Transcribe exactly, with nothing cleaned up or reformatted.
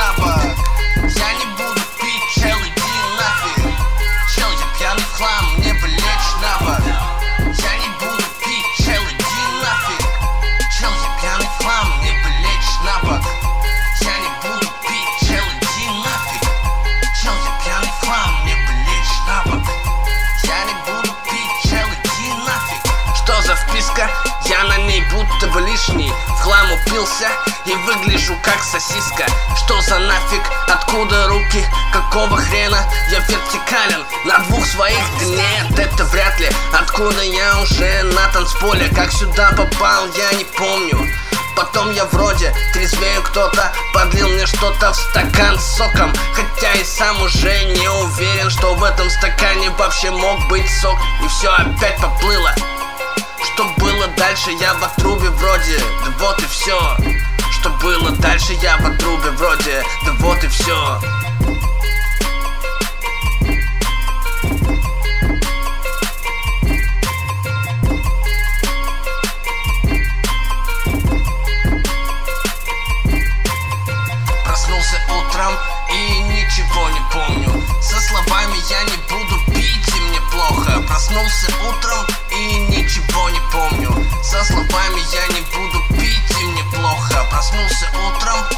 на бок. Я не буду пить, чел, иди нафиг. Чел, я пьяный в хлам, мне бы лечь на бок. Я не буду пить, чел, иди нафиг. Чел, я пьяный в хлам, мне бы лечь на бок. Я не буду пить, чел, иди нафиг. Чел, я пьяный в хлам, мне бы лечь на бок. Я не буду пить, чел, иди нафиг. Что за вписка? Я на ней будто бы лишний. В хлам упился и выгляжу как сосиска. Что за нафиг? Откуда руки? Какого хрена? Я вертикален на двух своих. Да нет, это вряд ли. Откуда я уже на танцполе? Как сюда попал, я не помню. Потом я вроде трезвею, кто-то подлил мне что-то в стакан с соком. Хотя и сам уже не уверен, что в этом стакане вообще мог быть сок. И все опять поплыло. Что было дальше, я в отрубе вроде. Да вот и все. Что было дальше, я в отрубе вроде. Да вот и все. Проснулся утром и ничего не помню. Со словами я не буду пить, и мне плохо. Проснулся утром и ничего не помню. Со словами я не буду пить, и мне плохо. Проснулся утром